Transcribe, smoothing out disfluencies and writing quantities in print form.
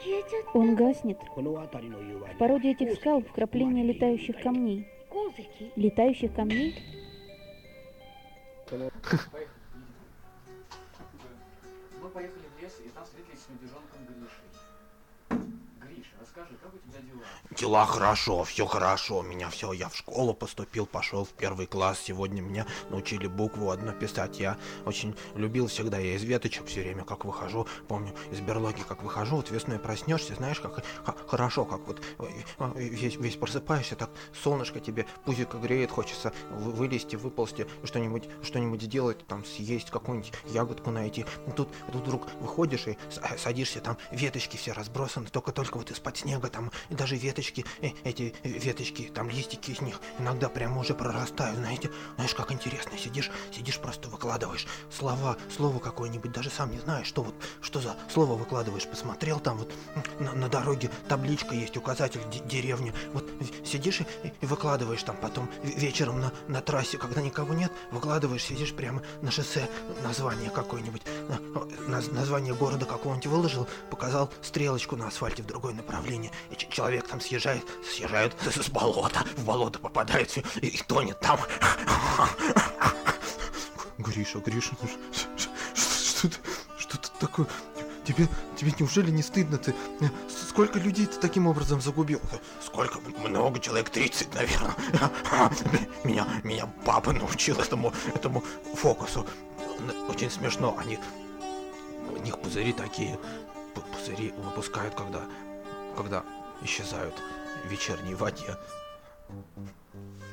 Он гаснет. В породе этих скал вкрапления летающих камней. Летающих камней? Мы поехали в лес, и там встретились с медвежонком Гришей. Гриша, расскажи, как у тебя дела? Дела хорошо, все хорошо. Я в школу поступил, пошел в 1 класс. Сегодня меня научили букву одну писать. Я очень любил всегда, я из веточек все время, как выхожу, помню, из берлоги, как выхожу, вот весной проснешься, знаешь, как хорошо, как вот весь просыпаешься, так солнышко тебе пузико греет, хочется вылезти, выползти, что-нибудь сделать, там съесть, какую-нибудь ягодку найти. Тут вдруг выходишь и садишься, там веточки все разбросаны, только вот из-под снега, там и даже веточки, эти веточки, там листики из них иногда прямо уже прорастают, знаешь, как интересно, сидишь просто выкладываешь слово какое-нибудь, даже сам не знаешь, что за слово выкладываешь, посмотрел, там вот на дороге табличка есть, указатель деревни, вот сидишь и выкладываешь там, потом вечером на трассе, когда никого нет, выкладываешь, сидишь прямо на шоссе, название какое-нибудь, название города какого-нибудь выложил, показал стрелочку на асфальте в другое направление, и человек там съезжает с болота, в болото попадает и тонет там. Гриша, что ты такое? Тебе неужели не стыдно? Ты сколько людей ты таким образом загубил? Сколько? Много, человек 30, наверное. Меня папа научил этому фокусу. Очень смешно. У них пузыри такие. Пузыри выпускают, когда исчезают в вечерней воде.